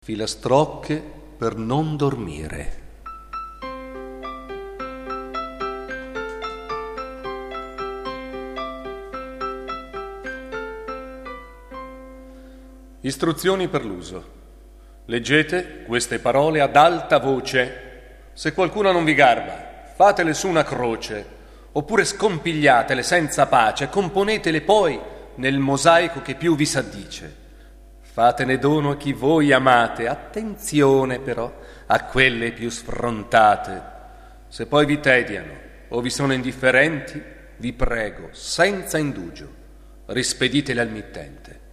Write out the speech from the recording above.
Filastrocche per non dormire. Istruzioni per l'uso. Leggete queste parole ad alta voce. Se qualcuna non vi garba, fatele su una croce, oppure scompigliatele senza pace, componetele poi nel mosaico che più vi s'addice. Fatene dono a chi voi amate, attenzione però a quelle più sfrontate. Se poi vi tediano o vi sono indifferenti, vi prego, senza indugio, rispeditele al mittente.